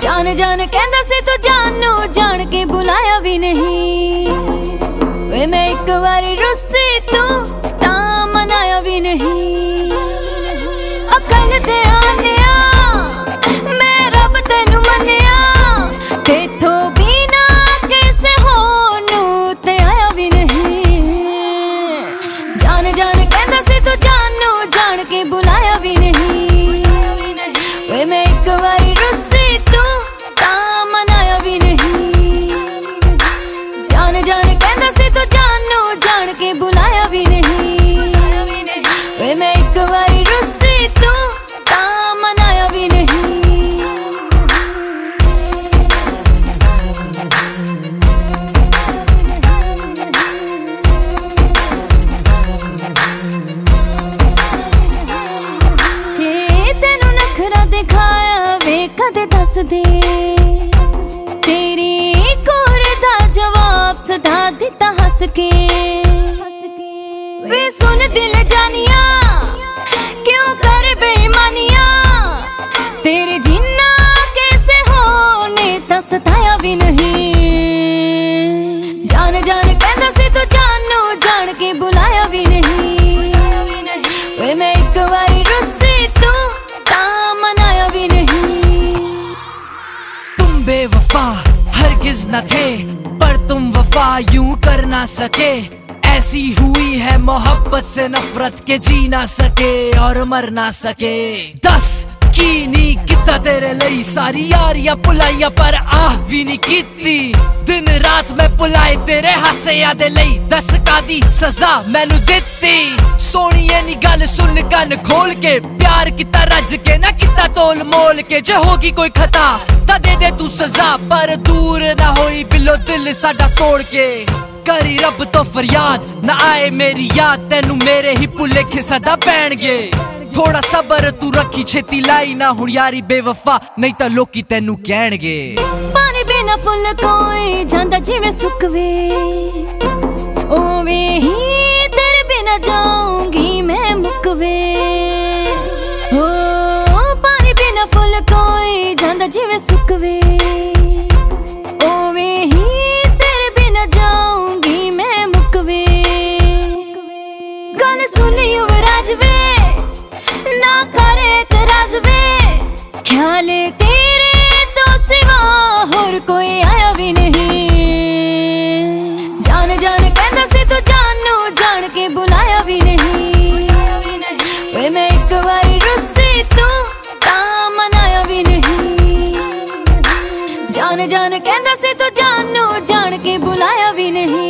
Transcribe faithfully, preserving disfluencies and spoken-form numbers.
जान जान कहंदा सी तू जानू जान के बुलाया भी नहीं। वे मैं एक बारी रुस्सी तू ता मनाया भी नहीं। अकल दे आनिया मैं रब तेनू मनिया तेथो बिना कैसे होनू ते आया भी नहीं। जान जान कहंदा सी तू जानू जान के बुलाया भी नहीं। वे मैं एक बारी रुस्सी तू ता मनाया भी नहीं। जान जान कहंदा सी तू जानू जान के बुलाया भी नहीं। वे मैं एक बारी रुस्सी तू ता मनाया भी नहीं। जे तेनू नखरा दिखाया वे कदे दस दे तेरी कोर दा जवाब सदा दिता हस के। वे सुन दिल जानिया क्यों कर बेईमानिया तेरे जिन्ना कैसे होने ता सताया भी नहीं। जान जान कहंदा सी तू जानू जान के बुलाया भी नहीं। वे मैं एक बारी रुस्सी तू ता मनाया भी नहीं। तुम बेवफा हरगिज न थे पर तुम वफा यूं कर ना सके। ऐसी हुई है मोहब्बत से नफरत के जी ना सके और मर ना सके। दस की नी किता तेरे लई सारी यारियां पुलाइया पर आह भी नी कीती। दिन रात मैं पुलाए तेरे हासे यादे लई दस कादी सजा मैनू दित्ती। सोनिए नी गल सुन कन खोल के प्यार किता रज के ना किता तोल मोल के। जे होगी कोई खता ता दे दे तू सजा पर दूर ना होई बिलो दिल साडा तोड़ के। करी रब तो फरियाद ना आए मेरी याद तेनू मेरे ही भुलेखे सदा पैणगे। थोड़ा सबर तू रखी छेती लाई ना हुण यारी बेवफा नहीं ता लोकी तेनू कहणगे। पानी बिना फुल कोई जांदा जिवें सुकवे ओवे ही तेरे बिना जाऊंगी मैं मुकवे। ओ पानी बिना फुल कोई जांदा जिवें सुकवे ओवे ही तेरे बिना जाऊंगी मैं मुकवे। गल सुन युवराज वे ना करे एतराज वे ख्याल तेरे तो सिवा होर कोई आया भी नहीं। जान जान कहंदा सी तू जानू जान के बुलाया भी नहीं। वे मैं एक बारी रुस्सी तू ता मनाया भी नहीं। जान जान कहंदा सी तू जानू जान के बुलाया भी नहीं।